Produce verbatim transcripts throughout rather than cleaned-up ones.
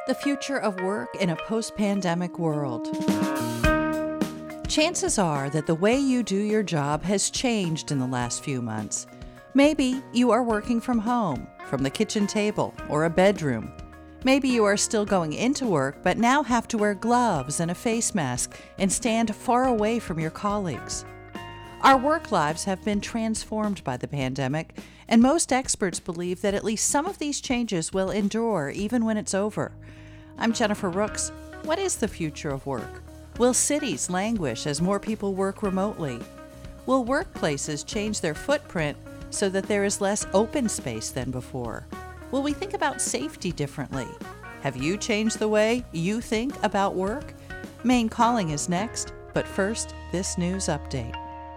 The future of work in a post-pandemic world. Chances are that the way you do your job has changed in the last few months. Maybe you are working from home, from the kitchen table, or a bedroom. Maybe you are still going into work, but now have to wear gloves and a face mask and stand far away from your colleagues. Our work lives have been transformed by the pandemic, and most experts believe that at least some of these changes will endure even when it's over. I'm Jennifer Rooks. What is the future of work? Will cities languish as more people work remotely? Will workplaces change their footprint so that there is less open space than before? Will we think about safety differently? Have you changed the way you think about work? Maine Calling is next, but first, this news update.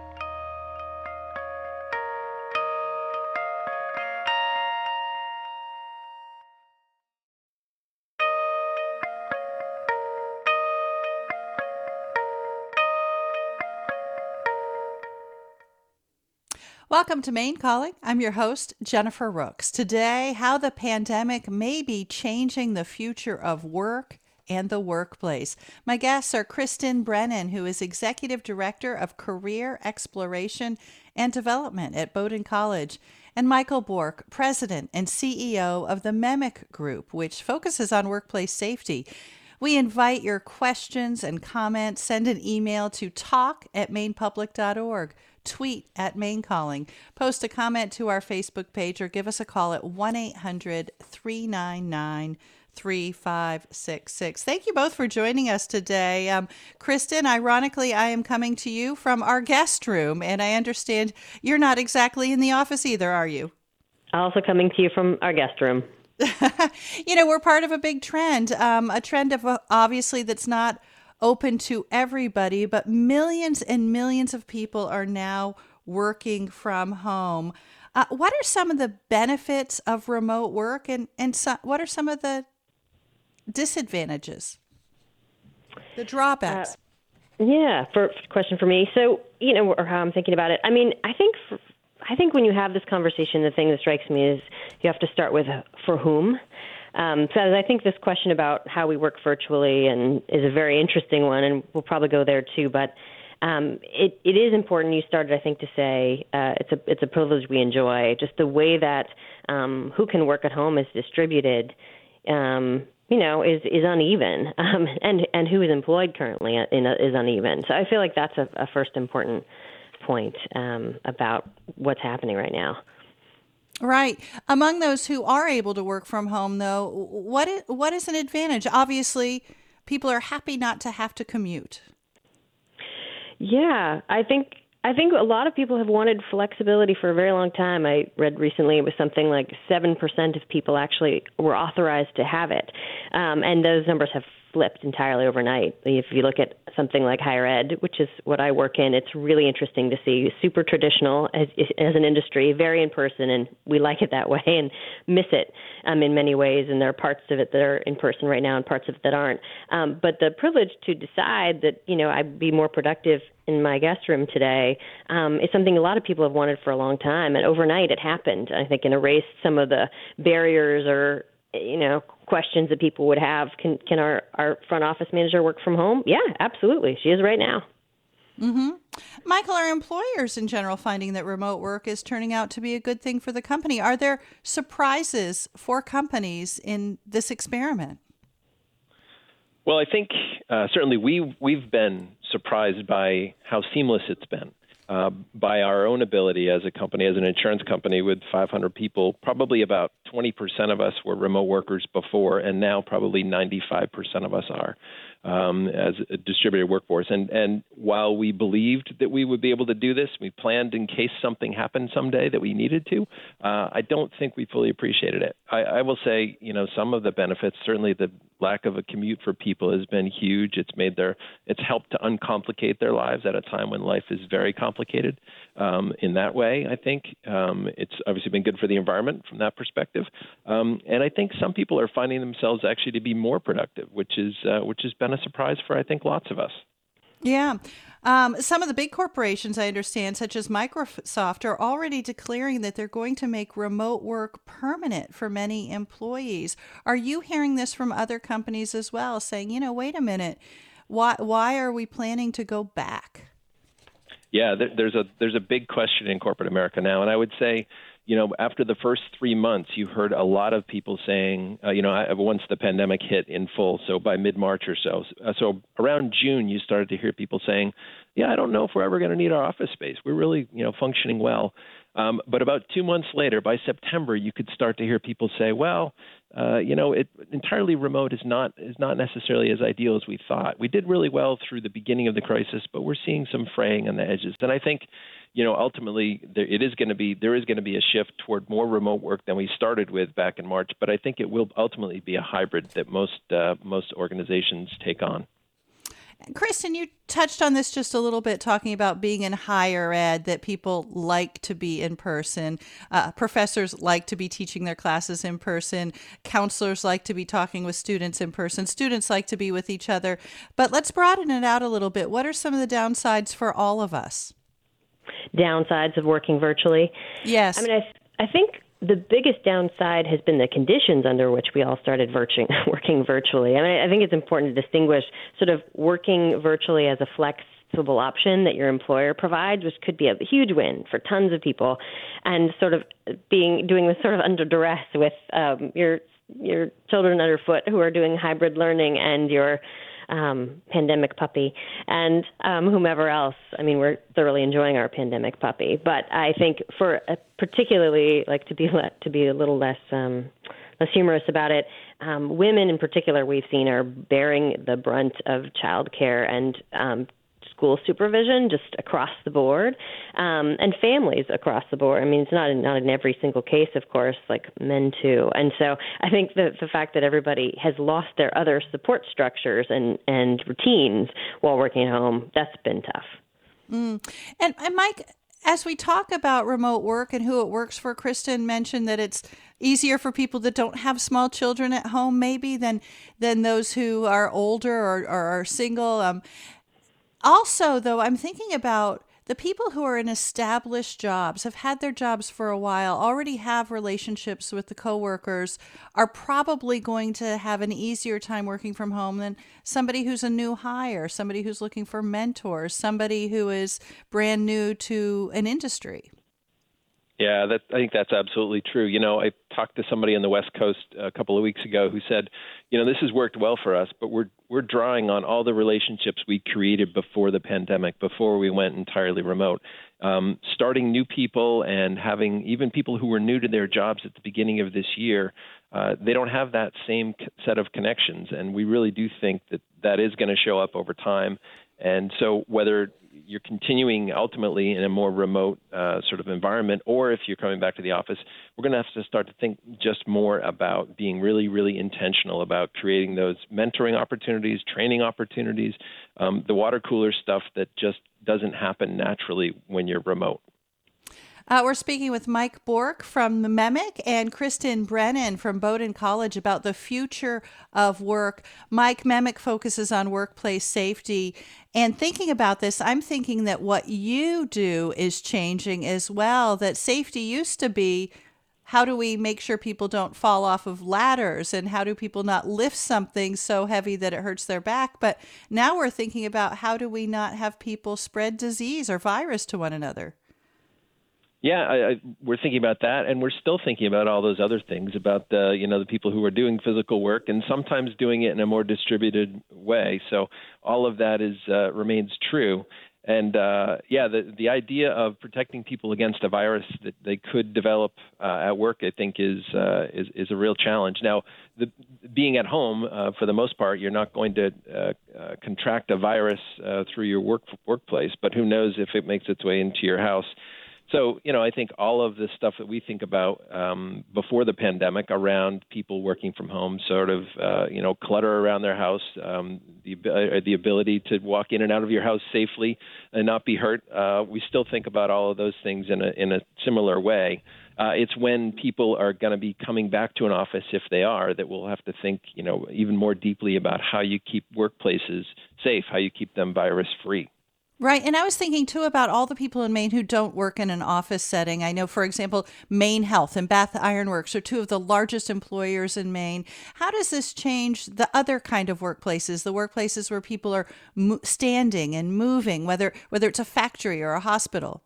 Welcome to Maine Calling. I'm your host, Jennifer Rooks. Today, how the pandemic may be changing the future of work and the workplace. My guests are Kristen Brennan, who is Executive Director of Career Exploration and Development at Bowdoin College, and Michael Bork, President and C E O of the MEMIC Group, which focuses on workplace safety. We invite your questions and comments. Send an email to talk at maine public dot org. Tweet at Maine Calling, post a comment to our Facebook page, or give us a call at one eight hundred three nine nine three five six six. Thank you both for joining us today. Um, Kristen, ironically, I am coming to you from our guest room, and I understand you're not exactly in the office either, are you? Also coming to you from our guest room. You know, we're part of a big trend, um, a trend of uh, obviously that's not open to everybody, but millions and millions of people are now working from home. Uh, what are some of the benefits of remote work, and, and so, what are some of the disadvantages, the drawbacks? Uh, yeah, first question for me. So, you know, or how I'm thinking about it. I mean, I think for, I think when you have this conversation, the thing that strikes me is you have to start with uh, for whom. Um, so I think this question about how we work virtually and is a very interesting one, and we'll probably go there too. But um, it, it is important. You started, I think, to say uh, it's a it's a privilege we enjoy. Just the way that um, who can work at home is distributed, um, you know, is is uneven, um, and and who is employed currently in a, is uneven. So I feel like that's a, a first important point um, about what's happening right now. Right. Among those who are able to work from home, though, what is, what is an advantage? Obviously, people are happy not to have to commute. Yeah, I think I think a lot of people have wanted flexibility for a very long time. I read recently it was something like seven percent of people actually were authorized to have it, um, and those numbers have flipped entirely overnight. If you look at something like higher ed, which is what I work in, it's really interesting to see super traditional as, as an industry, very in person, and we like it that way and miss it um, in many ways. And there are parts of it that are in person right now and parts of it that aren't. Um, but the privilege to decide that, you know, I'd be more productive in my guest room today um, is something a lot of people have wanted for a long time. And overnight it happened, I think, and erased some of the barriers or you know, questions that people would have. Can can our, our front office manager work from home? Yeah, absolutely. She is right now. Mm-hmm. Michael, are employers in general finding that remote work is turning out to be a good thing for the company? Are there surprises for companies in this experiment? Well, I think uh, certainly we, we've been surprised by how seamless it's been. Uh, by our own ability as a company, as an insurance company with five hundred people, probably about twenty percent of us were remote workers before, and now probably ninety-five percent of us are um, as a distributed workforce. And, and while we believed that we would be able to do this, we planned in case something happened someday that we needed to, uh, I don't think we fully appreciated it. I, I will say, you know, some of the benefits, certainly the lack of a commute for people has been huge. It's made their, it's helped to uncomplicate their lives at a time when life is very complicated. Um, in that way, I think um, it's obviously been good for the environment from that perspective. Um, and I think some people are finding themselves actually to be more productive, which is uh, which has been a surprise for, I think, lots of us. Yeah. Um, some of the big corporations, I understand, such as Microsoft, are already declaring that they're going to make remote work permanent for many employees. Are you hearing this from other companies as well, saying, you know, wait a minute, why why are we planning to go back? Yeah, there, there's a there's a big question in corporate America now, and I would say, you know, after the first three months, you heard a lot of people saying, uh, you know, I- once the pandemic hit in full, so by mid-March or so, uh, so around June, you started to hear people saying, yeah, I don't know if we're ever going to need our office space. We're really, you know, functioning well. Um, but about two months later, by September, you could start to hear people say, well, uh, you know, it entirely remote is not is not necessarily as ideal as we thought. We did really well through the beginning of the crisis, but we're seeing some fraying on the edges. And I think, you know, ultimately, there, it is going to be there is going to be a shift toward more remote work than we started with back in March. But I think it will ultimately be a hybrid that most uh, most organizations take on. Kristen, you touched on this just a little bit, talking about being in higher ed, that people like to be in person. Uh, professors like to be teaching their classes in person. Counselors like to be talking with students in person. Students like to be with each other. But let's broaden it out a little bit. What are some of the downsides for all of us? Downsides of working virtually? Yes. I mean, I, I think the biggest downside has been the conditions under which we all started virtuing, working virtually. I mean, I think it's important to distinguish sort of working virtually as a flexible option that your employer provides, which could be a huge win for tons of people, and sort of being doing this sort of under duress with um, your your children underfoot who are doing hybrid learning and your Um, pandemic puppy and um, whomever else. I mean, we're thoroughly enjoying our pandemic puppy, but I think for a particularly, like to be le- to be a little less um, less humorous about it, um, women in particular we've seen are bearing the brunt of childcare and um, school supervision just across the board, um, and families across the board. I mean, it's not in, not in every single case, of course, like men too. And so I think the the fact that everybody has lost their other support structures and, and routines while working at home, that's been tough. Mm. And, and Mike, as we talk about remote work and who it works for, Kristen mentioned that it's easier for people that don't have small children at home, maybe, than than those who are older or, or are single. Um, Also, though, I'm thinking about the people who are in established jobs, have had their jobs for a while, already have relationships with the coworkers, are probably going to have an easier time working from home than somebody who's a new hire, somebody who's looking for mentors, somebody who is brand new to an industry. Yeah, that, I think that's absolutely true. You know, I talked to somebody on the West Coast a couple of weeks ago who said, you know, this has worked well for us, but we're we're drawing on all the relationships we created before the pandemic, before we went entirely remote. Um, starting new people and having even people who were new to their jobs at the beginning of this year, uh, they don't have that same set of connections. And we really do think that that is going to show up over time. And so whether you're continuing ultimately in a more remote uh, sort of environment, or if you're coming back to the office, we're going to have to start to think just more about being really, really intentional about creating those mentoring opportunities, training opportunities, um, the water cooler stuff that just doesn't happen naturally when you're remote. Uh, we're speaking with Mike Bork from the MEMIC and Kristen Brennan from Bowdoin College about the future of work. Mike, MEMIC focuses on workplace safety. And thinking about this, I'm thinking that what you do is changing as well, that safety used to be, how do we make sure people don't fall off of ladders, and how do people not lift something so heavy that it hurts their back? But now we're thinking about, how do we not have people spread disease or virus to one another? Yeah, I, I, we're thinking about that, and we're still thinking about all those other things about the, you know, the people who are doing physical work and sometimes doing it in a more distributed way. So all of that is uh, remains true. And uh, yeah, the the idea of protecting people against a virus that they could develop uh, at work, I think, is uh, is is a real challenge. Now, the, being at home, uh, for the most part, you're not going to uh, uh, contract a virus uh, through your work workplace. But who knows if it makes its way into your house? So, you know, I think all of the stuff that we think about um, before the pandemic around people working from home, sort of, uh, you know, clutter around their house, um, the uh, the ability to walk in and out of your house safely and not be hurt. Uh, we still think about all of those things in a in a similar way. Uh, it's when people are going to be coming back to an office, if they are, that we'll have to think, you know, even more deeply about how you keep workplaces safe, how you keep them virus-free. Right. And I was thinking, too, about all the people in Maine who don't work in an office setting. I know, for example, Maine Health and Bath Iron Works are two of the largest employers in Maine. How does this change the other kind of workplaces, the workplaces where people are mo- standing and moving, whether whether it's a factory or a hospital?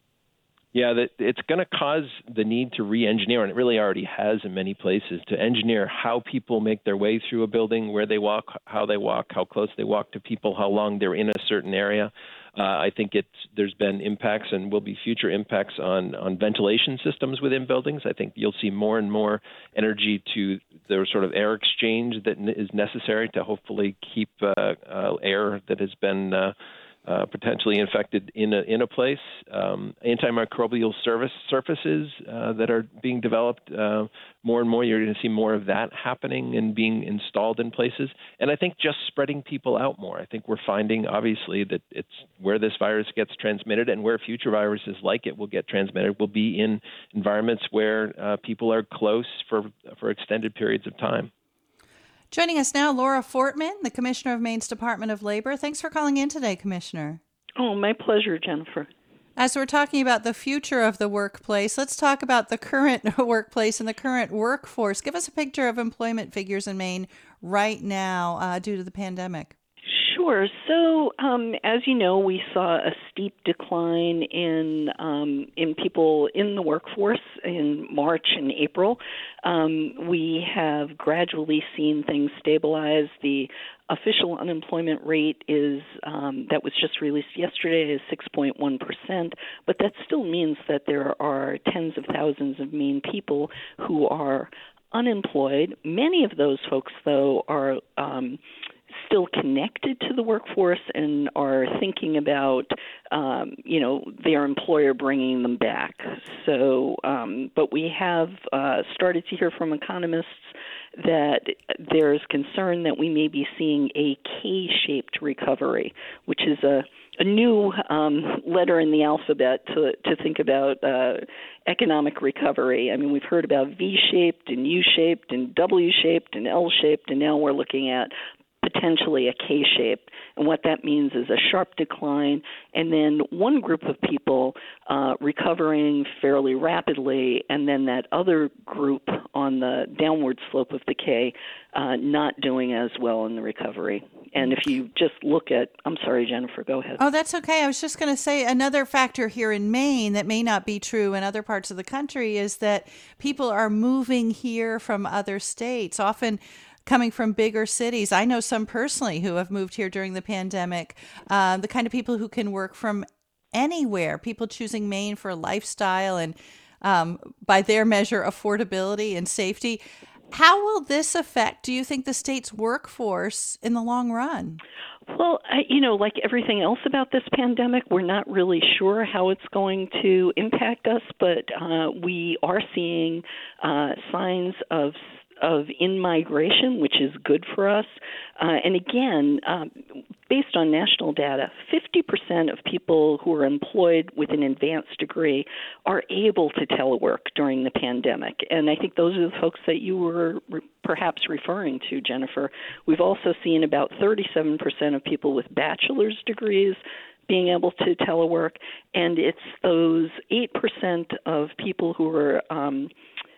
Yeah, that it's going to cause the need to re-engineer, and it really already has in many places, to engineer how people make their way through a building, where they walk, how they walk, how close they walk to people, how long they're in a certain area. Uh, I think it's there's been impacts and will be future impacts on, on ventilation systems within buildings. I think you'll see more and more energy to the sort of air exchange that is necessary to hopefully keep uh, uh, air that has been uh, Uh, potentially infected in a in a place. Um, antimicrobial service surfaces uh, that are being developed uh, more and more. You're going to see more of that happening and being installed in places. And I think just spreading people out more. I think we're finding, obviously, that it's where this virus gets transmitted and where future viruses like it will get transmitted will be in environments where uh, people are close for for extended periods of time. Joining us now, Laura Fortman, the Commissioner of Maine's Department of Labor. Thanks for calling in today, Commissioner. Oh, my pleasure, Jennifer. As we're talking about the future of the workplace, let's talk about the current workplace and the current workforce. Give us a picture of employment figures in Maine right now uh, due to the pandemic. Sure. So, um, as you know, we saw a steep decline in um, in people in the workforce in March and April. Um, we have gradually seen things stabilize. The official unemployment rate is um, that was just released yesterday is six point one percent, but that still means that there are tens of thousands of Maine people who are unemployed. Many of those folks, though, are um, still connected to the workforce and are thinking about, um, you know, their employer bringing them back. So, um, but we have uh, started to hear from economists that there's concern that we may be seeing a K-shaped recovery, which is a, a new um, letter in the alphabet to, to think about uh, economic recovery. I mean, we've heard about V-shaped and U-shaped and W-shaped and L-shaped, and now we're looking at potentially a K-shape. And what that means is a sharp decline, and then one group of people uh, recovering fairly rapidly, and then that other group on the downward slope of the K uh, not doing as well in the recovery. And if you just look at, I'm sorry, Jennifer, go ahead. Oh, that's okay. I was just going to say another factor here in Maine that may not be true in other parts of the country is that people are moving here from other states, often coming from bigger cities. I know some personally who have moved here during the pandemic, uh, the kind of people who can work from anywhere, people choosing Maine for lifestyle and um, by their measure, affordability and safety. How will this affect, do you think, the state's workforce in the long run? Well, I, you know, like everything else about this pandemic, we're not really sure how it's going to impact us, but uh, we are seeing uh, signs of of in-migration, which is good for us. Uh, and again, um, based on national data, fifty percent of people who are employed with an advanced degree are able to telework during the pandemic. And I think those are the folks that you were re- perhaps referring to, Jennifer. We've also seen about thirty-seven percent of people with bachelor's degrees being able to telework, and it's those eight percent of people who are um,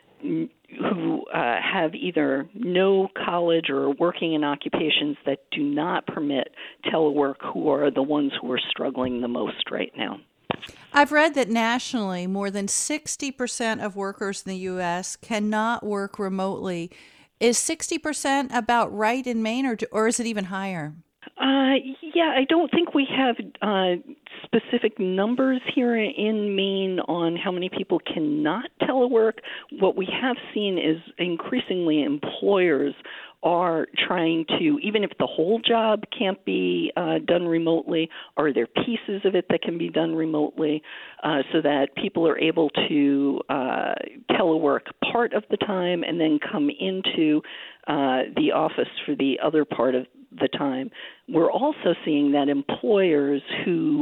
who uh, have either no college or are working in occupations that do not permit telework who are the ones who are struggling the most right now. I've read that nationally, more than sixty percent of workers in the U S cannot work remotely. Is sixty percent about right in Maine, or, or is it even higher? Uh, yeah, I don't think we have uh, specific numbers here in Maine on how many people cannot telework. What we have seen is increasingly employers are trying to, even if the whole job can't be uh, done remotely, are there pieces of it that can be done remotely uh, so that people are able to uh, telework part of the time and then come into uh, the office for the other part of the time. We're also seeing that employers who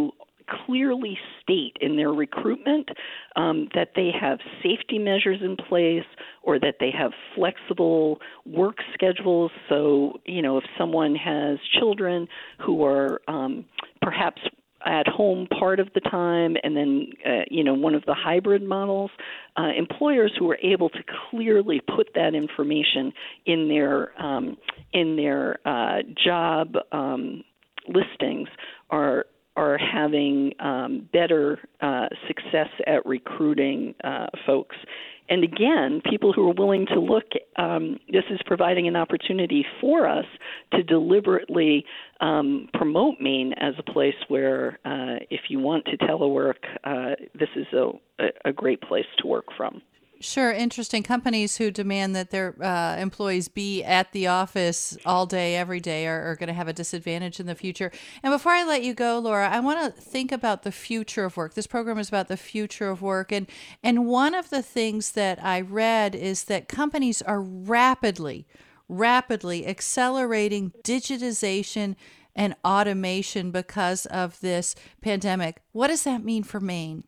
clearly state in their recruitment um, that they have safety measures in place or that they have flexible work schedules. So, you know, if someone has children who are um, perhaps at home part of the time, and then, uh, you know, one of the hybrid models, uh, employers who are able to clearly put that information in their um, in their uh, job um, listings are are having um, better uh, success at recruiting uh, folks. And again, people who are willing to look, um, this is providing an opportunity for us to deliberately um, promote Maine as a place where uh, if you want to telework, uh, this is a, a great place to work from. Sure, interesting. Companies who demand that their uh, employees be at the office all day, every day, are, are going to have a disadvantage in the future. And before I let you go, Laura, I want to think about the future of work. This program is about the future of work. And, and one of the things that I read is that companies are rapidly, rapidly accelerating digitization and automation because of this pandemic. What does that mean for Maine?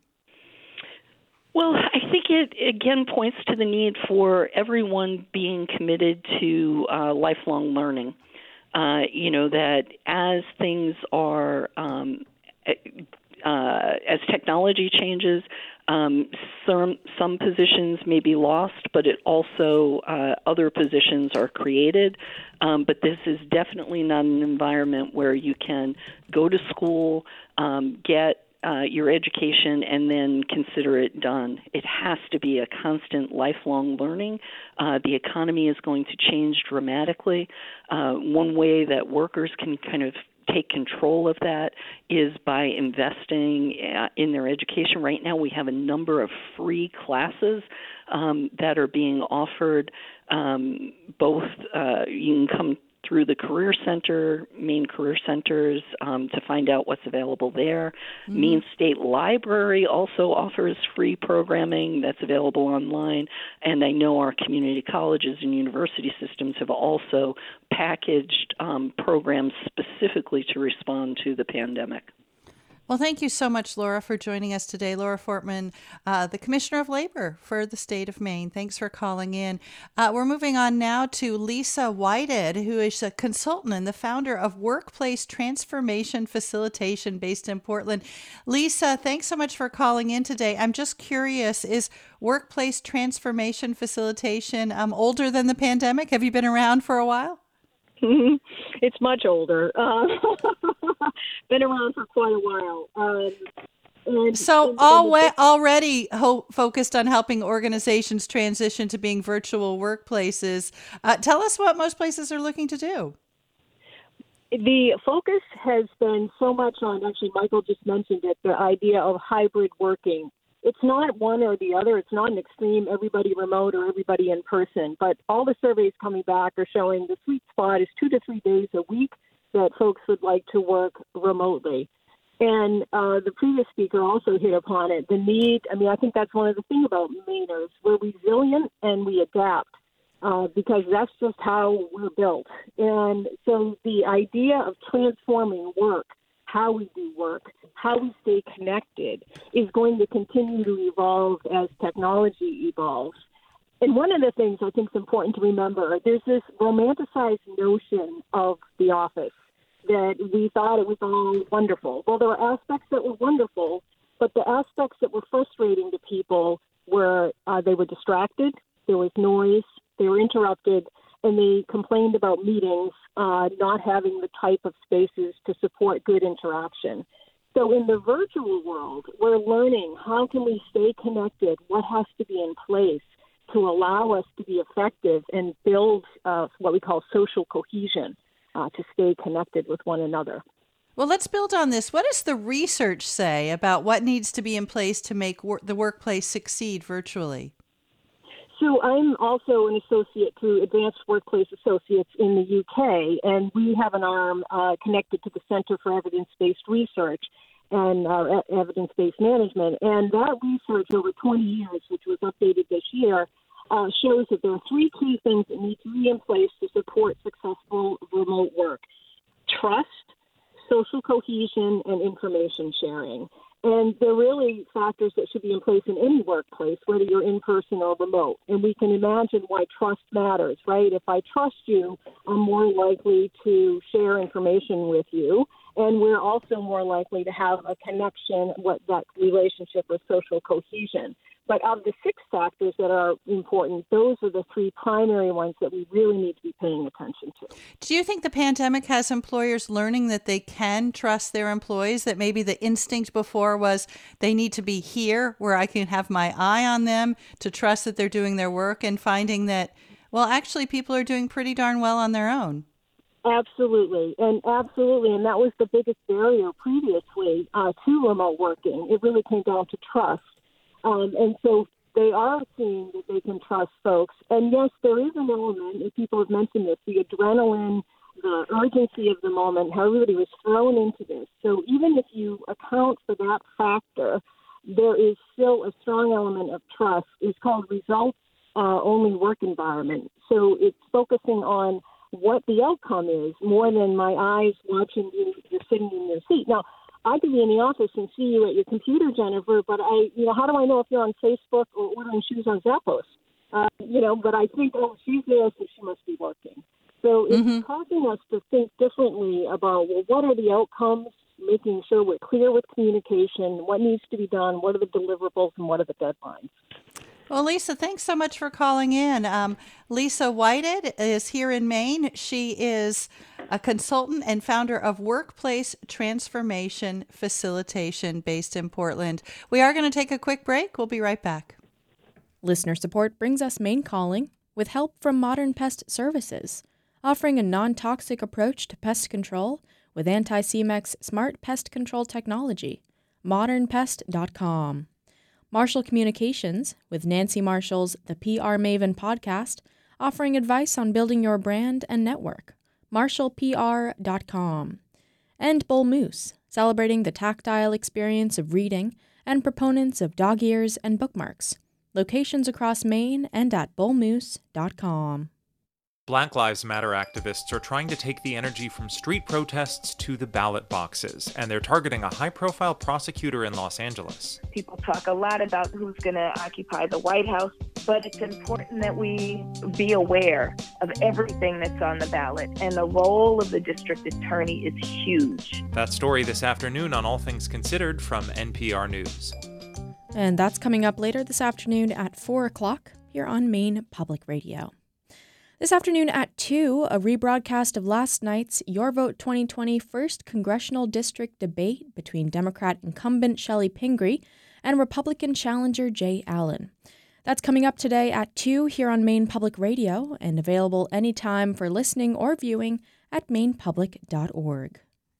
Well, I think it, again, points to the need for everyone being committed to uh, lifelong learning. Uh, you know, that as things are, um, uh, as technology changes, um, some, some positions may be lost, but it also, uh, other positions are created. Um, but this is definitely not an environment where you can go to school, um, get Uh, your education, and then consider it done. It has to be a constant lifelong learning. Uh, the economy is going to change dramatically. Uh, one way that workers can kind of take control of that is by investing uh, in their education. Right now we have a number of free classes um, that are being offered. Um, both uh, you can come through the Career Center, Maine Career Centers, um, to find out what's available there. Mm-hmm. Maine State Library also offers free programming that's available online, and I know our community colleges and university systems have also packaged um, programs specifically to respond to the pandemic. Well, thank you so much, Laura, for joining us today. Laura Fortman, uh, the Commissioner of Labor for the state of Maine. Thanks for calling in. Uh, we're moving on now to Lisa Whitehead, who is a consultant and the founder of Workplace Transformation Facilitation based in Portland. Lisa, thanks so much for calling in today. I'm just curious, is Workplace Transformation Facilitation um, older than the pandemic? Have you been around for a while? It's much older. Uh, been around for quite a while. Um, and, so and, al- and already ho- focused on helping organizations transition to being virtual workplaces. Uh, tell us what most places are looking to do. The focus has been so much on, actually, Michael just mentioned it, the idea of hybrid working. It's not one or the other. It's not an extreme everybody remote or everybody in person. But all the surveys coming back are showing the sweet spot is two to three days a week that folks would like to work remotely. And uh, the previous speaker also hit upon it, the need. I mean, I think that's one of the things about Mainers. We're resilient and we adapt uh, because that's just how we're built. And so the idea of transforming work, how we do work, how we stay connected, is going to continue to evolve as technology evolves. And one of the things I think is important to remember, there's this romanticized notion of the office that we thought it was all wonderful. Well, there were aspects that were wonderful, but the aspects that were frustrating to people were uh, they were distracted, there was noise, they were interrupted, and they complained about meetings uh, not having the type of spaces to support good interaction. So in the virtual world, we're learning how can we stay connected, what has to be in place to allow us to be effective and build uh, what we call social cohesion uh, to stay connected with one another. Well, let's build on this. What does the research say about what needs to be in place to make wor- the workplace succeed virtually? So I'm also an associate through Advanced Workplace Associates in the U K, and we have an arm uh, connected to the Center for Evidence-Based Research and uh, Evidence-Based Management. And that research over twenty years, which was updated this year, uh, shows that there are three key things that need to be in place to support successful remote work: trust, social cohesion, cohesion, and information sharing. And they're really factors that should be in place in any workplace, whether you're in person or remote. And we can imagine why trust matters, right? If I trust you, I'm more likely to share information with you. And we're also more likely to have a connection, what that relationship with social cohesion. But of the six factors that are important, those are the three primary ones that we really need to be paying attention to. Do you think the pandemic has employers learning that they can trust their employees, that maybe the instinct before was they need to be here where I can have my eye on them to trust that they're doing their work, and finding that, well, actually people are doing pretty darn well on their own? Absolutely, and absolutely, and that was the biggest barrier previously uh, to remote working. It really came down to trust. Um, and so they are seeing that they can trust folks. And yes, there is an element, and people have mentioned this, the adrenaline, the urgency of the moment, how everybody was thrown into this. So even if you account for that factor, there is still a strong element of trust. It's called results-only uh, work environment. So it's focusing on what the outcome is more than my eyes watching you, you're sitting in your seat. Now, I could be in the office and see you at your computer, Jennifer, but I, you know, how do I know if you're on Facebook or ordering shoes on Zappos? Uh, you know, but I think, oh, she's there, so she must be working. So it's mm-hmm. causing us to think differently about, well, what are the outcomes, making sure we're clear with communication, what needs to be done, what are the deliverables, and what are the deadlines. Well, Lisa, thanks so much for calling in. Um, Lisa Whited is here in Maine. She is a consultant and founder of Workplace Transformation Facilitation based in Portland. We are going to take a quick break. We'll be right back. Listener support brings us Maine Calling with help from Modern Pest Services, offering a non-toxic approach to pest control with anti-C-Mex smart pest control technology. modern pest dot com. Marshall Communications, with Nancy Marshall's The P R Maven podcast, offering advice on building your brand and network. marshall p r dot com. And Bull Moose, celebrating the tactile experience of reading and proponents of dog ears and bookmarks. Locations across Maine and at bull moose dot com. Black Lives Matter activists are trying to take the energy from street protests to the ballot boxes, and they're targeting a high-profile prosecutor in Los Angeles. People talk a lot about who's going to occupy the White House, but it's important that we be aware of everything that's on the ballot, and the role of the district attorney is huge. That story this afternoon on All Things Considered from N P R News. And that's coming up later this afternoon at four o'clock here on Maine Public Radio. This afternoon at two, a rebroadcast of last night's Your Vote twenty twenty first Congressional District debate between Democrat incumbent Shelley Pingree and Republican challenger Jay Allen. That's coming up today at two here on Maine Public Radio and available anytime for listening or viewing at maine public dot org.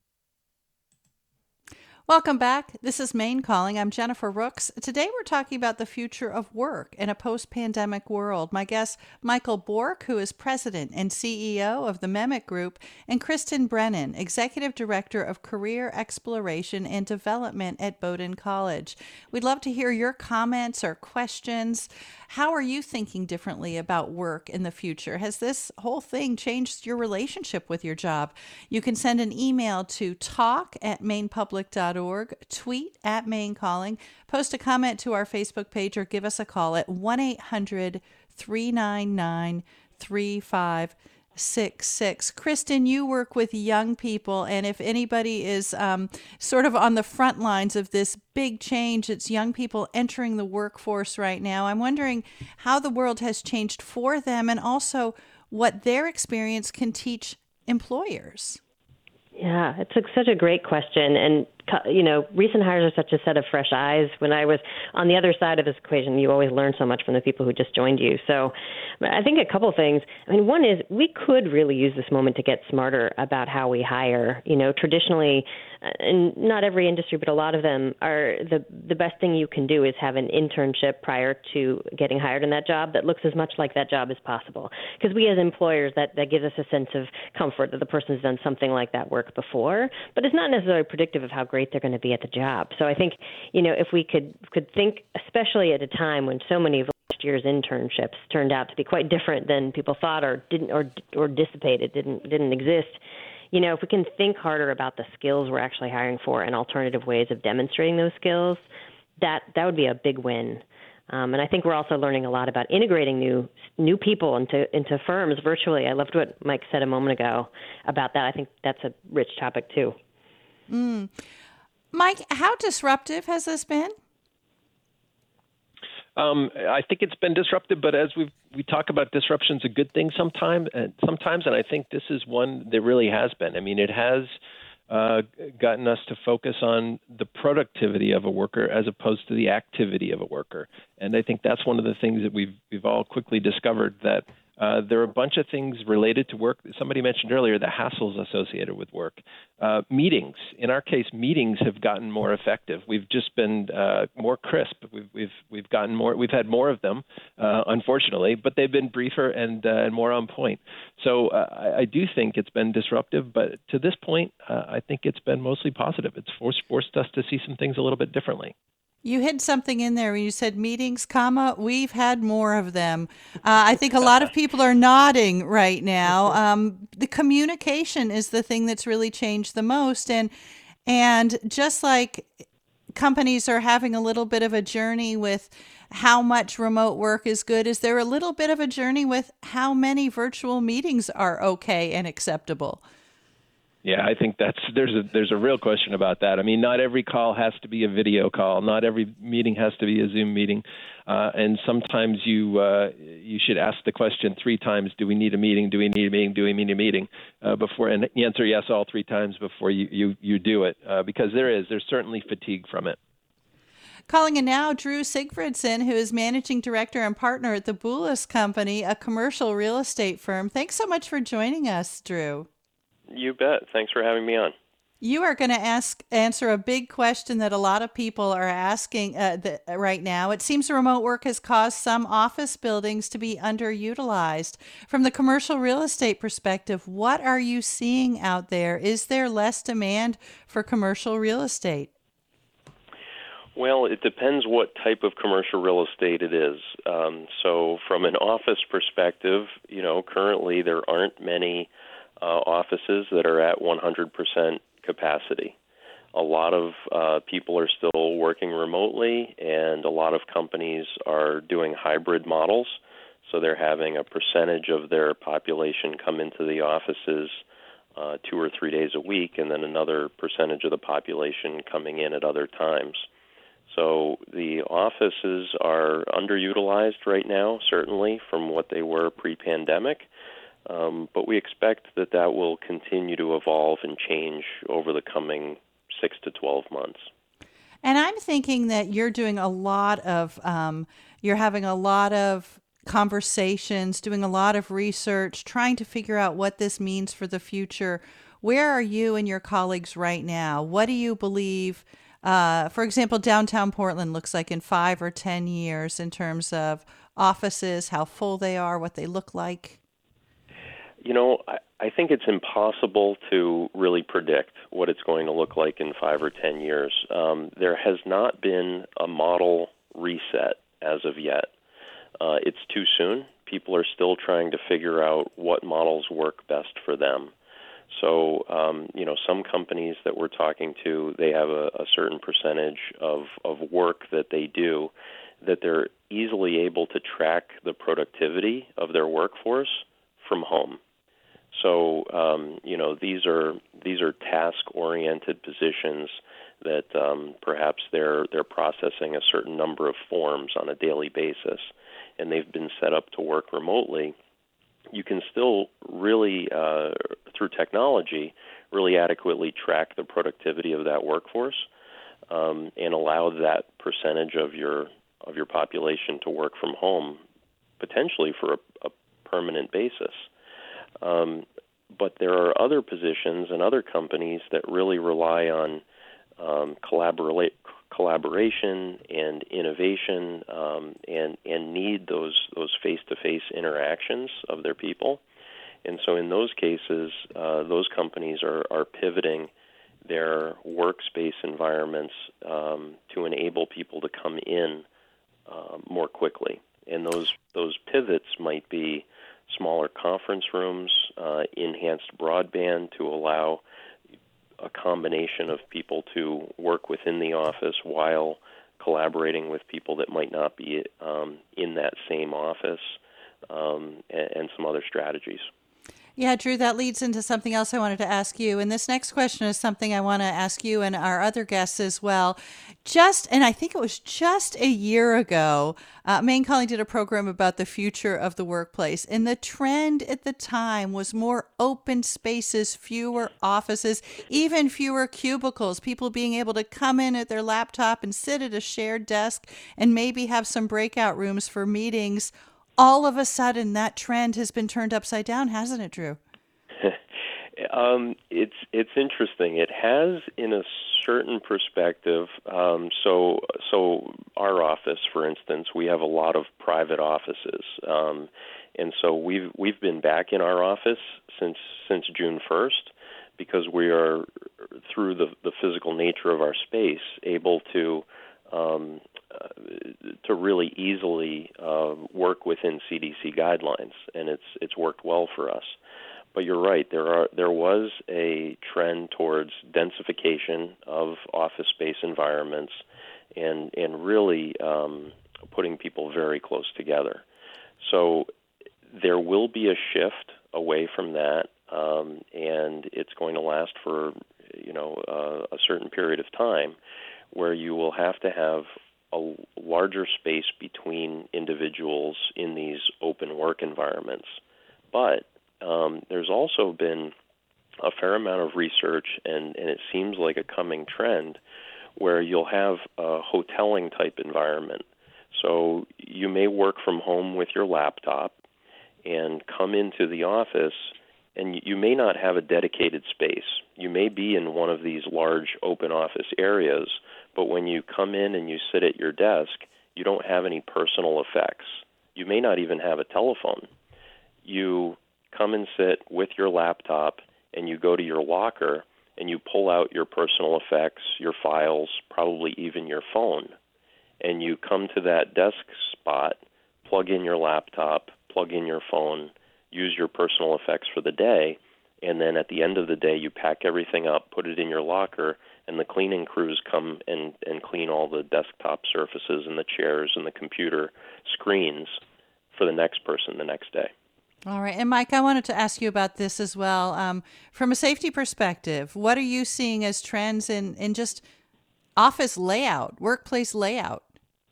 Welcome back. This is Maine Calling. I'm Jennifer Rooks. Today we're talking about the future of work in a post-pandemic world. My guest, Michael Bork, who is president and C E O of the Memic Group, and Kristen Brennan, executive director of career exploration and development at Bowdoin College. We'd love to hear your comments or questions. How are you thinking differently about work in the future? Has this whole thing changed your relationship with your job? You can send an email to talk at maine public dot org, tweet at Maine Calling, post a comment to our Facebook page, or give us a call at one eight hundred three nine nine three five six six. Kristen, you work with young people, and if anybody is um, sort of on the front lines of this big change, it's young people entering the workforce right now. I'm wondering how the world has changed for them, and also what their experience can teach employers. Yeah, it's a, such a great question. And, you know, recent hires are such a set of fresh eyes. When I was on the other side of this equation, you always learn so much from the people who just joined you. So I think a couple of things. I mean, one is we could really use this moment to get smarter about how we hire. You know, traditionally, and not every industry, but a lot of them are the, the best thing you can do is have an internship prior to getting hired in that job that looks as much like that job as possible. Because we as employers, that, that gives us a sense of comfort that the person's done something like that work before, but it's not necessarily predictive of how great they're going to be at the job. So I think, you know, if we could could think, especially at a time when so many of last year's internships turned out to be quite different than people thought, or didn't, or or dissipated, didn't didn't exist. you know, if we can think harder about the skills we're actually hiring for and alternative ways of demonstrating those skills, that that would be a big win. Um, and I think we're also learning a lot about integrating new new people into into firms virtually. I loved what Mike said a moment ago about that. I think that's a rich topic too. Mm. Mike, how disruptive has this been? Um, I think it's been disruptive, but as we we talk about disruption's a good thing sometimes, and sometimes, and I think this is one that really has been. I mean, it has uh, gotten us to focus on the productivity of a worker as opposed to the activity of a worker, and I think that's one of the things that we've we've all quickly discovered that. Uh, there are a bunch of things related to work. Somebody mentioned earlier the hassles associated with work. Uh, meetings, in our case, meetings have gotten more effective. We've just been uh, more crisp. We've we've we've gotten more. We've had more of them, uh, unfortunately, but they've been briefer and uh, and more on point. So uh, I, I do think it's been disruptive, but to this point, uh, I think it's been mostly positive. It's forced forced us to see some things a little bit differently. You hid something in there when you said meetings, comma, we've had more of them. Uh, I think a lot of people are nodding right now. Um, the communication is the thing that's really changed the most. And, and just like companies are having a little bit of a journey with how much remote work is good, is there a little bit of a journey with how many virtual meetings are okay and acceptable? Yeah, I think that's there's a there's a real question about that. I mean, not every call has to be a video call. Not every meeting has to be a Zoom meeting. Uh, and sometimes you uh, you should ask the question three times: Do we need a meeting? Do we need a meeting? Do we need a meeting? Uh, before and answer yes all three times before you you, you do it, uh, because there is there's certainly fatigue from it. Calling in now, Drew Sigfridson, who is managing director and partner at the Boulos Company, a commercial real estate firm. Thanks so much for joining us, Drew. You bet. Thanks for having me on. You are going to ask answer a big question that a lot of people are asking uh, the, right now. It seems remote work has caused some office buildings to be underutilized. From the commercial real estate perspective, what are you seeing out there? Is there less demand for commercial real estate? Well, it depends what type of commercial real estate it is. Um, so from an office perspective, you know, currently there aren't many Uh, offices that are at one hundred percent capacity. A lot of uh, people are still working remotely, and a lot of companies are doing hybrid models. So they're having a percentage of their population come into the offices uh, two or three days a week, and then another percentage of the population coming in at other times. So the offices are underutilized right now, certainly from what they were pre-pandemic. Um, but we expect that that will continue to evolve and change over the coming six to twelve months. And I'm thinking that you're doing a lot of, um, you're having a lot of conversations, doing a lot of research, trying to figure out what this means for the future. Where are you and your colleagues right now? What do you believe, uh, for example, downtown Portland looks like in five or ten years in terms of offices, how full they are, what they look like? You know, I, I think it's impossible to really predict what it's going to look like in five or ten years. Um, there has not been a model reset as of yet. Uh, it's too soon. People are still trying to figure out what models work best for them. So, um, you know, some companies that we're talking to, they have a, a certain percentage of, of work that they do that they're easily able to track the productivity of their workforce from home. So, um, you know, these are these are task-oriented positions that um, perhaps they're they're processing a certain number of forms on a daily basis, and they've been set up to work remotely. You can still really, uh, through technology, really adequately track the productivity of that workforce um, and allow that percentage of your of your population to work from home, potentially for a, a permanent basis. Um, but there are other positions and other companies that really rely on um, collaborate, collaboration and innovation um, and, and need those, those face-to-face interactions of their people. And so in those cases, uh, those companies are, are pivoting their workspace environments um, to enable people to come in uh, more quickly. And those those pivots might be smaller conference rooms, uh, enhanced broadband to allow a combination of people to work within the office while collaborating with people that might not be um, in that same office, um, and, and some other strategies. Yeah, Drew, that leads into something else I wanted to ask you. And this next question is something I want to ask you and our other guests as well. Just, and I think it was just a year ago, uh, Maine Calling did a program about the future of the workplace. And the trend at the time was more open spaces, fewer offices, even fewer cubicles, people being able to come in at their laptop and sit at a shared desk and maybe have some breakout rooms for meetings. All of a sudden, that trend has been turned upside down, hasn't it, Drew? um, it's it's interesting. It has, in a certain perspective. Um, so so our office, for instance, we have a lot of private offices, um, and so we've we've been back in our office since since June first, because we are, through the the physical nature of our space, able to. Um, uh, to really easily uh, work within C D C guidelines, and it's it's worked well for us. But you're right, there are there was a trend towards densification of office space environments, and and really um, putting people very close together. So there will be a shift away from that, um, and it's going to last for you know uh, a certain period of time, where you will have to have a larger space between individuals in these open work environments. But um, there's also been a fair amount of research, and, and it seems like a coming trend, where you'll have a hoteling type environment. So you may work from home with your laptop and come into the office, and you may not have a dedicated space. You may be in one of these large open office areas, but when you come in and you sit at your desk, you don't have any personal effects. You may not even have a telephone. You come and sit with your laptop, and you go to your locker, and you pull out your personal effects, your files, probably even your phone, and you come to that desk spot, plug in your laptop, plug in your phone, use your personal effects for the day, and then at the end of the day, you pack everything up, put it in your locker, and the cleaning crews come and, and clean all the desktop surfaces and the chairs and the computer screens for the next person the next day. All right. And Mike, I wanted to ask you about this as well. Um, from a safety perspective, what are you seeing as trends in, in just office layout, workplace layout?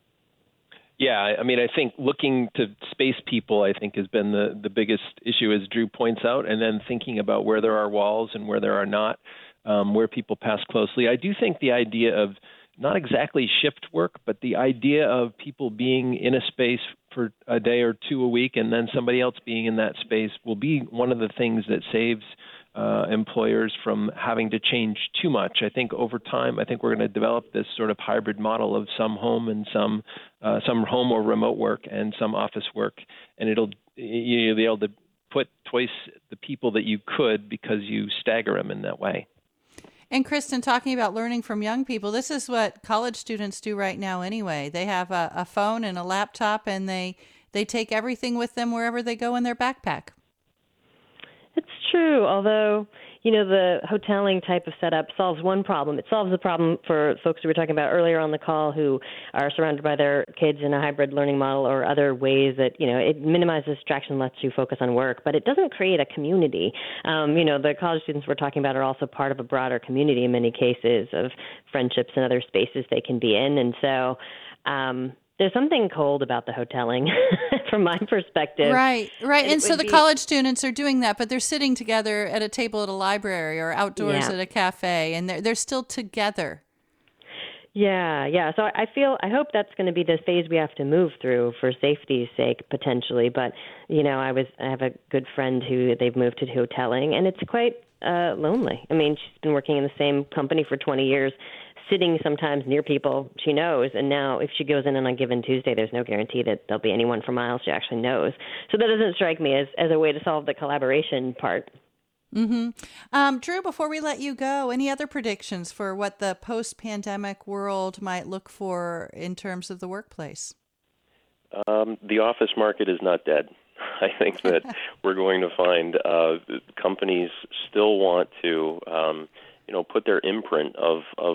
Yeah, I mean, I think looking to space people, I think, has been the, the biggest issue, as Drew points out, and then thinking about where there are walls and where there are not, um, where people pass closely. I do think the idea of not exactly shift work, but the idea of people being in a space for a day or two a week and then somebody else being in that space will be one of the things that saves uh, employers from having to change too much. I think over time, I think we're going to develop this sort of hybrid model of some home and some uh, some home or remote work and some office work, and it'll you'll be able to put twice the people that you could because you stagger them in that way. And Kristen, talking about learning from young people, this is what college students do right now anyway. They have a, a phone and a laptop, and they they take everything with them wherever they go in their backpack. It's true, although, you know, the hoteling type of setup solves one problem. It solves the problem for folks we were talking about earlier on the call who are surrounded by their kids in a hybrid learning model or other ways that, you know, it minimizes distraction, lets you focus on work, but it doesn't create a community. Um, you know, the college students we're talking about are also part of a broader community in many cases of friendships and other spaces they can be in. And so, um, there's something cold about the hoteling from my perspective. Right, right. It and so the be, college students are doing that, but they're sitting together at a table at a library or outdoors yeah. at a cafe, and they're, they're still together. Yeah, yeah. So I feel, I hope that's going to be the phase we have to move through for safety's sake, potentially. But, you know, I was, I have a good friend who they've moved to hoteling, and it's quite uh, lonely. I mean, she's been working in the same company for twenty years, sitting sometimes near people she knows, and now if she goes in on a given Tuesday, there's no guarantee that there'll be anyone for miles she actually knows. So that doesn't strike me as, as a way to solve the collaboration part. Mm-hmm. Um, Drew, before we let you go, any other predictions for what the post-pandemic world might look for in terms of the workplace? Um, the office market is not dead. I think that we're going to find uh, companies still want to, um, you know, put their imprint of of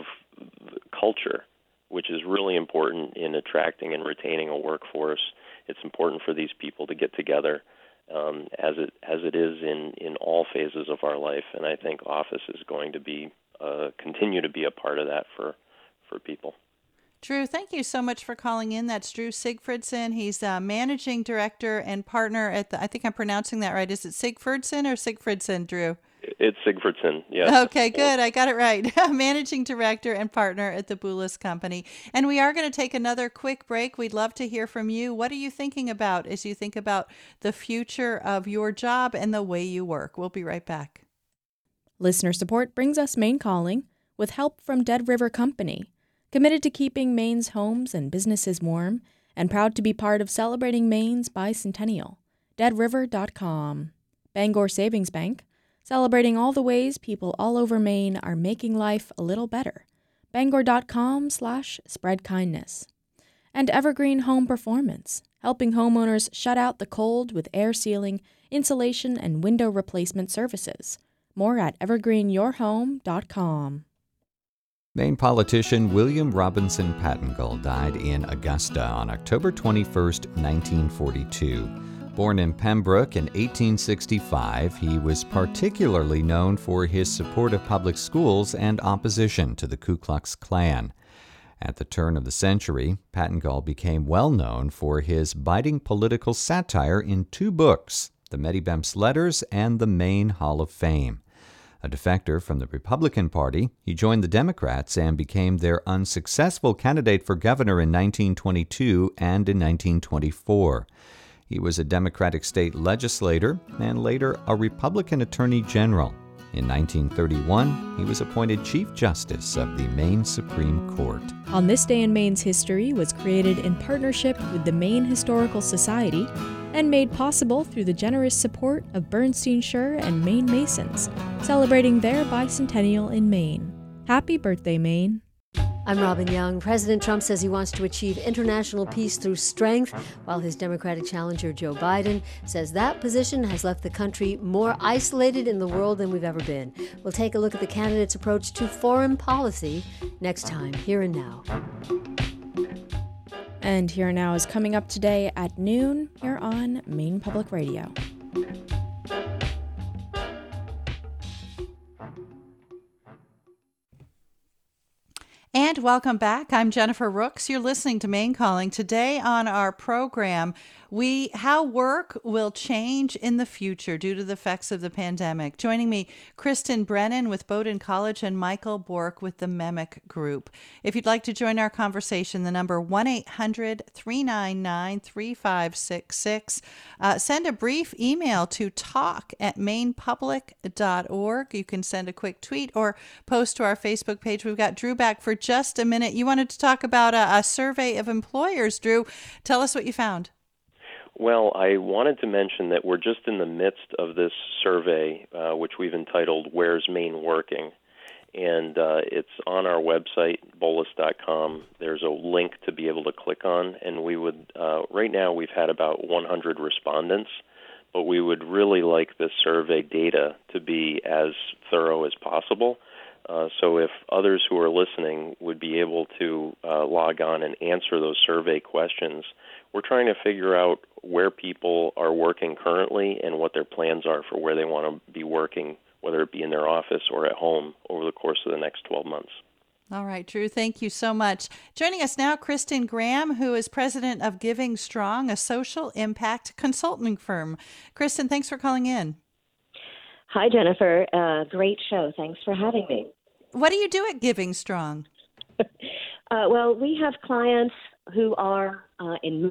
culture, which is really important in attracting and retaining a workforce. It's important for these people to get together, um, as it as it is in, in all phases of our life. And I think office is going to be uh, continue to be a part of that for for people. Drew, thank you so much for calling in. That's Drew Sigfridson. He's a managing director and partner at the, I think I'm pronouncing that right. Is it Sigfridson or Sigfridson, Drew? It's Sigfridson, yes. Okay, good. I got it right. Managing director and partner at the Boulos Company. And we are going to take another quick break. We'd love to hear from you. What are you thinking about as you think about the future of your job and the way you work? We'll be right back. Listener support brings us Maine Calling with help from Dead River Company, committed to keeping Maine's homes and businesses warm, and proud to be part of celebrating Maine's bicentennial. dead river dot com. Bangor Savings Bank, celebrating all the ways people all over Maine are making life a little better. bangor dot com slash spread kindness. And Evergreen Home Performance, helping homeowners shut out the cold with air sealing, insulation, and window replacement services. More at evergreen your home dot com. Maine politician William Robinson Pattengull died in Augusta on October twenty-first, nineteen forty-two. Born in Pembroke in eighteen sixty-five, he was particularly known for his support of public schools and opposition to the Ku Klux Klan. At the turn of the century, Pattengull became well known for his biting political satire in two books, The Meddybemps Letters and The Maine Hall of Fame. A defector from the Republican Party, he joined the Democrats and became their unsuccessful candidate for governor in nineteen twenty-two and in nineteen twenty-four. He was a Democratic state legislator and later a Republican attorney general. In nineteen thirty-one, he was appointed Chief Justice of the Maine Supreme Court. On This Day in Maine's History was created in partnership with the Maine Historical Society and made possible through the generous support of Bernstein Scher and Maine Masons, celebrating their bicentennial in Maine. Happy birthday, Maine. I'm Robin Young. President Trump says he wants to achieve international peace through strength, while his Democratic challenger Joe Biden says that position has left the country more isolated in the world than we've ever been. We'll take a look at the candidate's approach to foreign policy next time, Here and Now. And Here and Now is coming up today at noon here on Maine Public Radio. And welcome back. I'm Jennifer Rooks. You're listening to Maine Calling. Today on our program, we how work will change in the future due to the effects of the pandemic. Joining me, Kristen Brennan with Bowdoin College and Michael Bork with the MEMIC Group. If you'd like to join our conversation, the number one eight hundred three nine nine three five six six. Uh, send a brief email to talk at maine public dot org. You can send a quick tweet or post to our Facebook page. We've got Drew back for just a minute. You wanted to talk about a, a survey of employers. Drew, tell us what you found. Well, I wanted to mention that we're just in the midst of this survey, uh, which we've entitled Where's Maine Working? And uh, it's on our website, boulos dot com. There's a link to be able to click on, and we would, uh, right now we've had about one hundred respondents, but we would really like the survey data to be as thorough as possible. Uh, so if others who are listening would be able to uh, log on and answer those survey questions, we're trying to figure out where people are working currently and what their plans are for where they want to be working, whether it be in their office or at home over the course of the next twelve months. All right, Drew, thank you so much. Joining us now, Kristen Graham, who is president of Giving Strong, a social impact consulting firm. Kristen, thanks for calling in. Hi, Jennifer. Uh, great show. Thanks for having me. What do you do at Giving Strong? uh, well, we have clients who are uh, in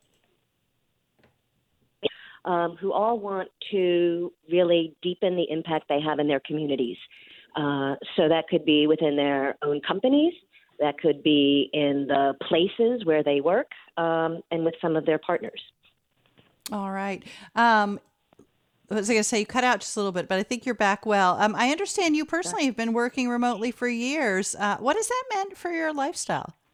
um, who all want to really deepen the impact they have in their communities. Uh, so that could be within their own companies, that could be in the places where they work, um, and with some of their partners. All right. Um, I was going to say you cut out just a little bit, but I think you're back well. Um, I understand you personally have been working remotely for years. Uh, what has that meant for your lifestyle?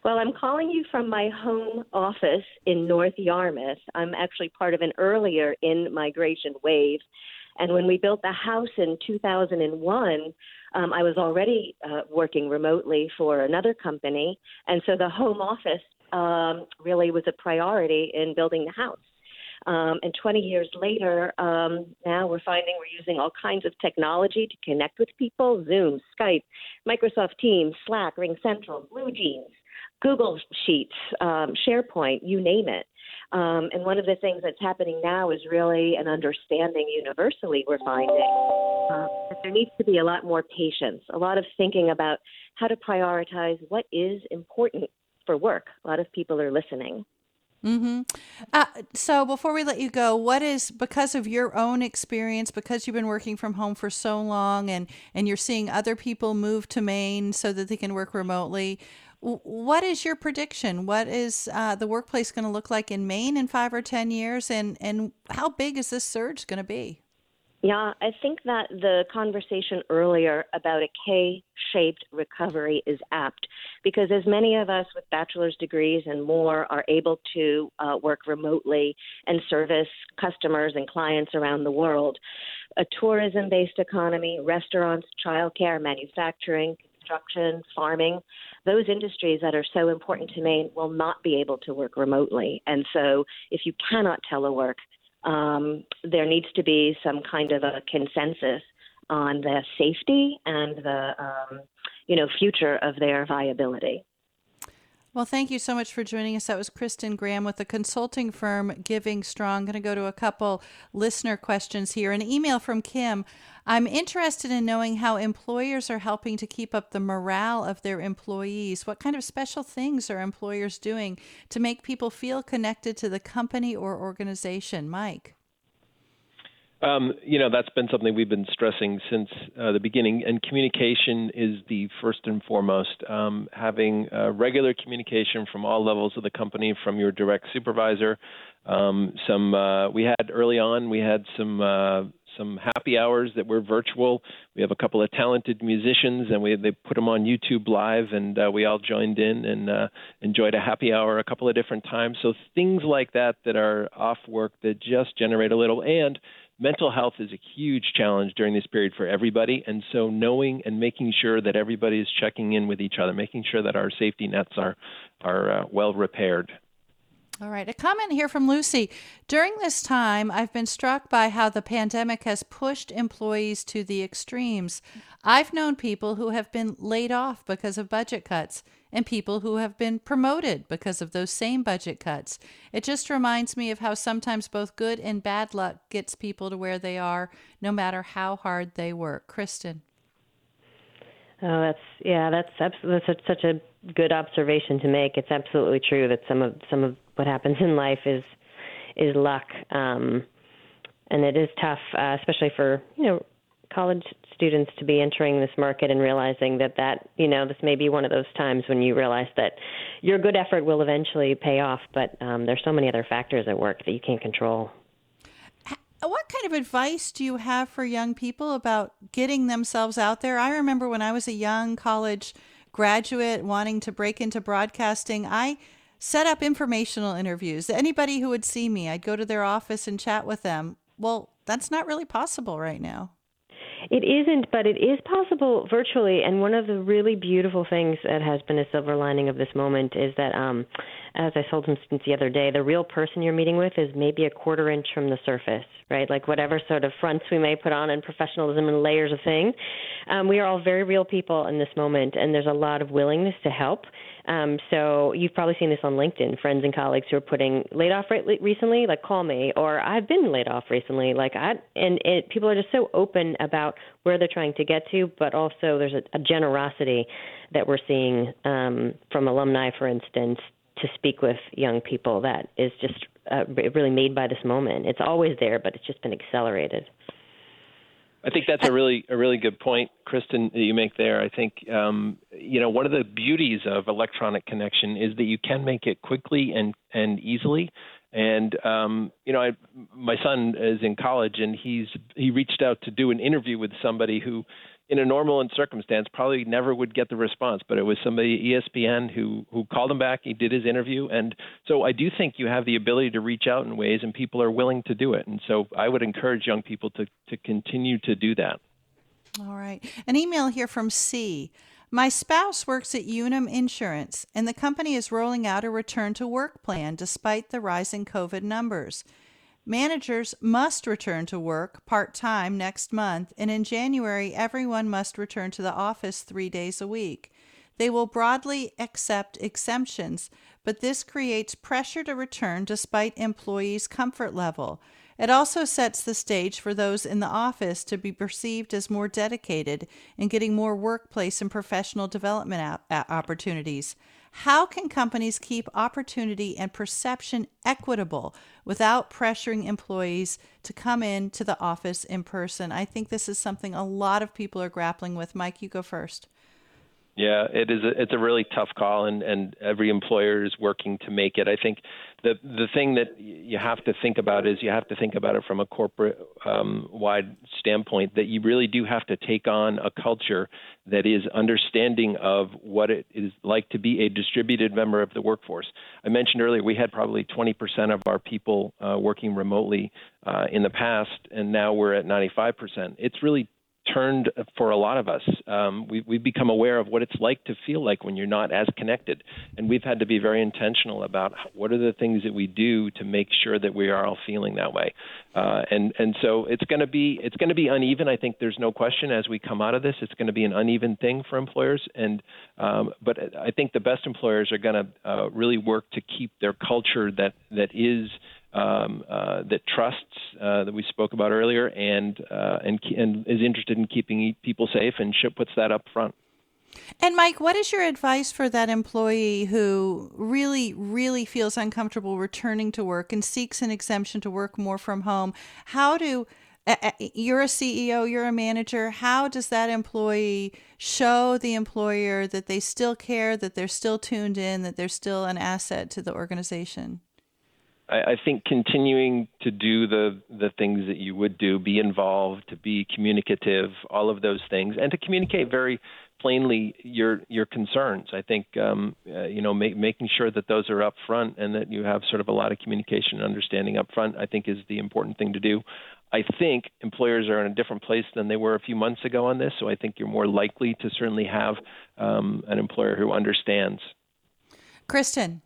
Well, I'm calling you from my home office in North Yarmouth. I'm actually part of an earlier in-migration wave. And when we built the house in two thousand one, um, I was already uh, working remotely for another company. And so the home office um, really was a priority in building the house. Um, and twenty years later, um, now we're finding we're using all kinds of technology to connect with people: Zoom, Skype, Microsoft Teams, Slack, RingCentral, BlueJeans, Google Sheets, um, SharePoint, you name it. Um, and one of the things that's happening now is really an understanding universally, we're finding, uh, that there needs to be a lot more patience, a lot of thinking about how to prioritize what is important for work. A lot of people are listening. Mm-hmm. Uh, so before we let you go, what is, because of your own experience, because you've been working from home for so long and, and you're seeing other people move to Maine so that they can work remotely, w- what is your prediction? What is uh, the workplace going to look like in Maine in five or ten years? And, and how big is this surge going to be? Yeah, I think that the conversation earlier about a K-shaped recovery is apt because as many of us with bachelor's degrees and more are able to uh, work remotely and service customers and clients around the world, a tourism-based economy, restaurants, childcare, manufacturing, construction, farming, those industries that are so important to Maine will not be able to work remotely. And so if you cannot telework, Um, there needs to be some kind of a consensus on the safety and the, um, you know, future of their viability. Well, thank you so much for joining us. That was Kristen Graham with the consulting firm Giving Strong. I'm going to go to a couple listener questions here. An email from Kim. I'm interested in knowing how employers are helping to keep up the morale of their employees. What kind of special things are employers doing to make people feel connected to the company or organization? Mike. Um, you know, that's been something we've been stressing since uh, the beginning, and communication is the first and foremost. Um, having uh, regular communication from all levels of the company, from your direct supervisor. Um, some uh, we had early on, we had some uh, some happy hours that were virtual. We have a couple of talented musicians, and we they put them on YouTube Live, and uh, we all joined in and uh, enjoyed a happy hour a couple of different times. So things like that that are off work that just generate a little. And mental health is a huge challenge during this period for everybody, and so knowing and making sure that everybody is checking in with each other, making sure that our safety nets are are uh, well repaired. All right. A comment here from Lucy. During this time, I've been struck by how the pandemic has pushed employees to the extremes. I've known people who have been laid off because of budget cuts and people who have been promoted because of those same budget cuts. It just reminds me of how sometimes both good and bad luck gets people to where they are, no matter how hard they work. Kristen. Oh, that's yeah, that's absolutely that's such a good observation to make. It's absolutely true that some of some of what happens in life is is luck, um, and it is tough, uh, especially for you know college students to be entering this market and realizing that that you know this may be one of those times when you realize that your good effort will eventually pay off, but um, there's so many other factors at work that you can't control. What kind of advice do you have for young people about getting themselves out there? I remember when I was a young college graduate wanting to break into broadcasting, I set up informational interviews. Anybody who would see me, I'd go to their office and chat with them. Well, that's not really possible right now. It isn't, but it is possible virtually. And one of the really beautiful things that has been a silver lining of this moment is that, um, as I told some students the other day, the real person you're meeting with is maybe a quarter inch from the surface, right? Like whatever sort of fronts we may put on in professionalism and layers of thing, um, we are all very real people in this moment, and there's a lot of willingness to help. Um, so you've probably seen this on LinkedIn, friends and colleagues who are putting laid off right recently, like call me, or I've been laid off recently. Like I, and it, people are just so open about where they're trying to get to, but also there's a, a generosity that we're seeing um, from alumni, for instance, to speak with young people that is just uh, really made by this moment. It's always there, but it's just been accelerated. I think that's a really a really good point, Kristen, that you make there. I think, um, you know, one of the beauties of electronic connection is that you can make it quickly and, and easily. And um, you know, I, my son is in college, and he's he reached out to do an interview with somebody who, in a normal circumstance, probably never would get the response. But it was somebody at E S P N who who called him back. He did his interview, and so I do think you have the ability to reach out in ways, and people are willing to do it. And so I would encourage young people to to continue to do that. All right. An email here from C. My spouse works at Unum Insurance, and the company is rolling out a return to work plan despite the rising COVID numbers. Managers must return to work part-time next month, and in January, everyone must return to the office three days a week. They will broadly accept exemptions, but this creates pressure to return despite employees' comfort level. It also sets the stage for those in the office to be perceived as more dedicated in getting more workplace and professional development opportunities. How can companies keep opportunity and perception equitable without pressuring employees to come in to the office in person? I think this is something a lot of people are grappling with. Mike, you go first. Yeah, it is. A, it's a really tough call, and, and every employer is working to make it. I think the the thing that you have to think about is you have to think about it from a corporate um, wide standpoint, that you really do have to take on a culture that is understanding of what it is like to be a distributed member of the workforce. I mentioned earlier we had probably twenty percent of our people uh, working remotely uh, in the past, and now we're at ninety-five percent. It's really turned for a lot of us. Um, we, we've become aware of what it's like to feel like when you're not as connected. And we've had to be very intentional about what are the things that we do to make sure that we are all feeling that way. Uh, and, and so it's going to be it's going to be uneven. I think there's no question as we come out of this, it's going to be an uneven thing for employers. And um, but I think the best employers are going to uh, really work to keep their culture that that is Um, uh, that trusts uh, that we spoke about earlier, and uh, and and is interested in keeping people safe, and SHIP puts that up front. And Mike, what is your advice for that employee who really, really feels uncomfortable returning to work and seeks an exemption to work more from home? How do uh, you're a C E O, you're a manager. How does that employee show the employer that they still care, that they're still tuned in, that they're still an asset to the organization? I think continuing to do the, the things that you would do, be involved, to be communicative, all of those things, and to communicate very plainly your your concerns. I think um, uh, you know make, making sure that those are up front and that you have sort of a lot of communication and understanding up front, I think, is the important thing to do. I think employers are in a different place than they were a few months ago on this, so I think you're more likely to certainly have um, an employer who understands. Kristen.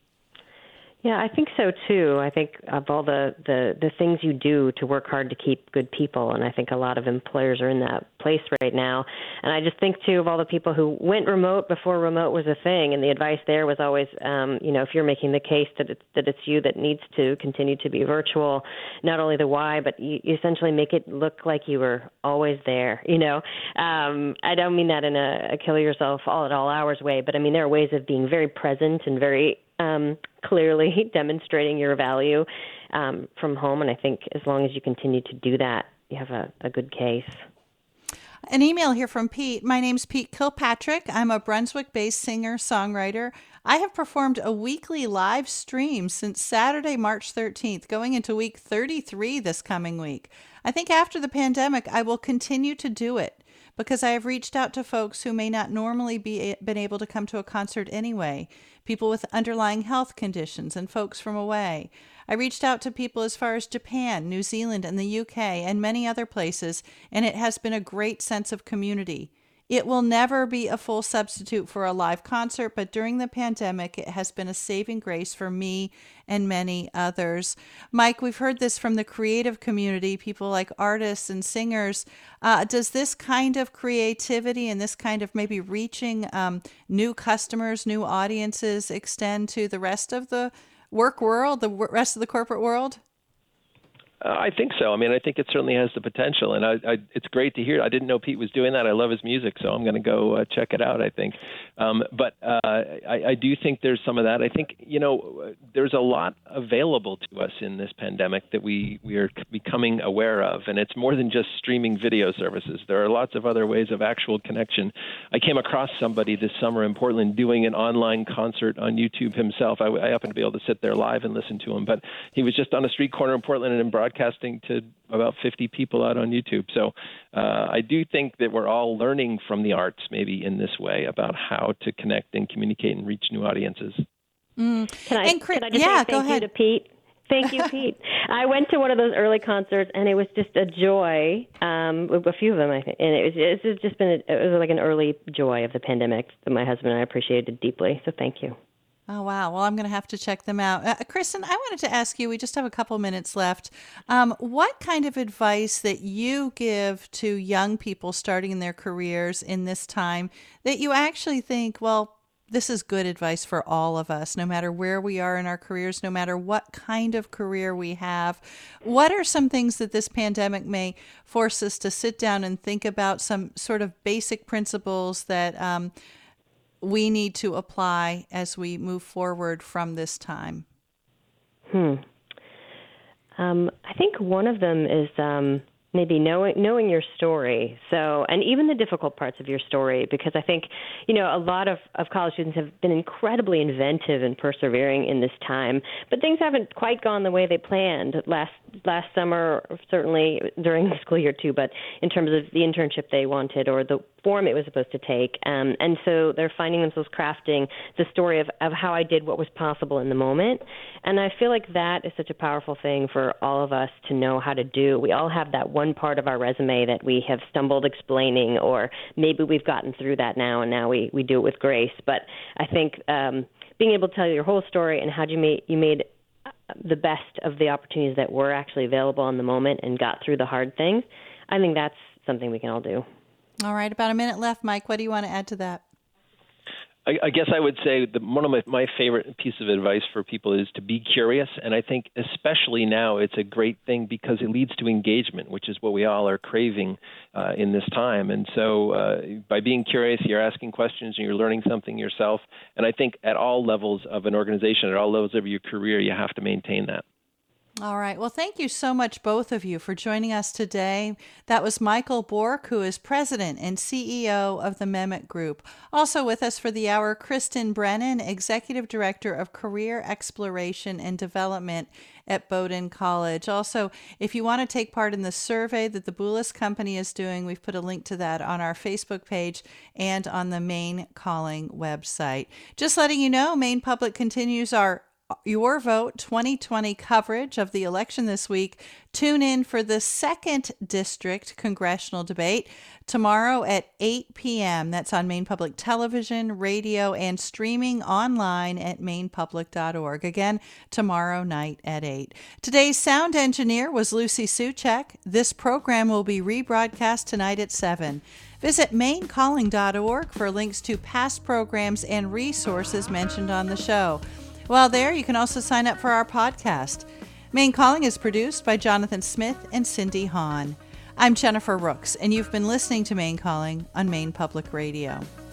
Yeah, I think so too. I think of all the, the, the things you do to work hard to keep good people, and I think a lot of employers are in that place right now. And I just think too of all the people who went remote before remote was a thing, and the advice there was always, um, you know, if you're making the case that it's, that it's you that needs to continue to be virtual, not only the why, but you, you essentially make it look like you were always there. You know, um, I don't mean that in a, a kill yourself all at all hours way, but I mean there are ways of being very present and very Um, clearly demonstrating your value um, from home. And I think as long as you continue to do that, you have a, a good case. An email here from Pete. My name's Pete Kilpatrick. I'm a Brunswick-based singer-songwriter. I have performed a weekly live stream since Saturday, March thirteenth, going into week thirty-three this coming week. I think after the pandemic, I will continue to do it because I have reached out to folks who may not normally be been able to come to a concert anyway, people with underlying health conditions and folks from away. I reached out to people as far as Japan, New Zealand, and the U K, and many other places, and it has been a great sense of community. It will never be a full substitute for a live concert, but during the pandemic, it has been a saving grace for me and many others. Mike, we've heard this from the creative community, people like artists and singers. Uh, does this kind of creativity and this kind of maybe reaching um, new customers, new audiences extend to the rest of the work world, the rest of the corporate world? Uh, I think so. I mean, I think it certainly has the potential, and I, I, it's great to hear. I didn't know Pete was doing that. I love his music, so I'm going to go uh, check it out, I think. Um, but uh, I, I do think there's some of that. I think, you know, there's a lot available to us in this pandemic that we, we are becoming aware of, and it's more than just streaming video services. There are lots of other ways of actual connection. I came across somebody this summer in Portland doing an online concert on YouTube himself. I, I happened to be able to sit there live and listen to him, but he was just on a street corner in Portland and in broadcasting to about fifty people out on YouTube. So uh, I do think that we're all learning from the arts maybe in this way about how to connect and communicate and reach new audiences. Mm. Can, I, And Chris- can I just yeah, say go thank you ahead. to Pete? Thank you, Pete. I went to one of those early concerts, and it was just a joy. Um, a few of them, I think, and it was it's just been a, it was like an early joy of the pandemic that my husband and I appreciated deeply. So thank you. Oh, wow. Well, I'm going to have to check them out. Uh, Kristen, I wanted to ask you, we just have a couple minutes left. Um, what kind of advice that you give to young people starting in their careers in this time that you actually think, well, this is good advice for all of us, no matter where we are in our careers, no matter what kind of career we have? What are some things that this pandemic may force us to sit down and think about, some sort of basic principles that um, we need to apply as we move forward from this time? Hmm. Um, I think one of them is um, maybe knowing knowing your story. So, and even the difficult parts of your story, because I think, you know, a lot of, of college students have been incredibly inventive and persevering in this time, but things haven't quite gone the way they planned last last summer, certainly during the school year too, but in terms of the internship they wanted or the form it was supposed to take. Um, and so they're finding themselves crafting the story of, of how I did what was possible in the moment. And I feel like that is such a powerful thing for all of us to know how to do. We all have that one part of our resume that we have stumbled explaining, or maybe we've gotten through that now and now we, we do it with grace. But I think um, being able to tell your whole story and how you made, you made the best of the opportunities that were actually available in the moment and got through the hard things, I think that's something we can all do. All right, about a minute left. Mike, what do you want to add to that? I, I guess I would say that one of my, my favorite piece of advice for people is to be curious. And I think especially now it's a great thing because it leads to engagement, which is what we all are craving uh, in this time. And so uh, by being curious, you're asking questions and you're learning something yourself. And I think at all levels of an organization, at all levels of your career, you have to maintain that. All right. Well, thank you so much, both of you, for joining us today. That was Michael Bork, who is president and C E O of the Mehmet Group. Also with us for the hour, Kristen Brennan, executive director of career exploration and development at Bowdoin College. Also, if you want to take part in the survey that the Boulos Company is doing, we've put a link to that on our Facebook page and on the Maine Calling website. Just letting you know, Maine Public continues our Your Vote twenty twenty coverage of the election this week. Tune in for the second district congressional debate tomorrow at eight p.m. That's on Maine Public Television, radio, and streaming online at maine public dot org. Again, tomorrow night at eight. Today's sound engineer was Lucy Suchek. This program will be rebroadcast tonight at seven. Visit maine calling dot org for links to past programs and resources mentioned on the show. While there, you can also sign up for our podcast. Maine Calling is produced by Jonathan Smith and Cindy Hahn. I'm Jennifer Rooks, and you've been listening to Maine Calling on Maine Public Radio.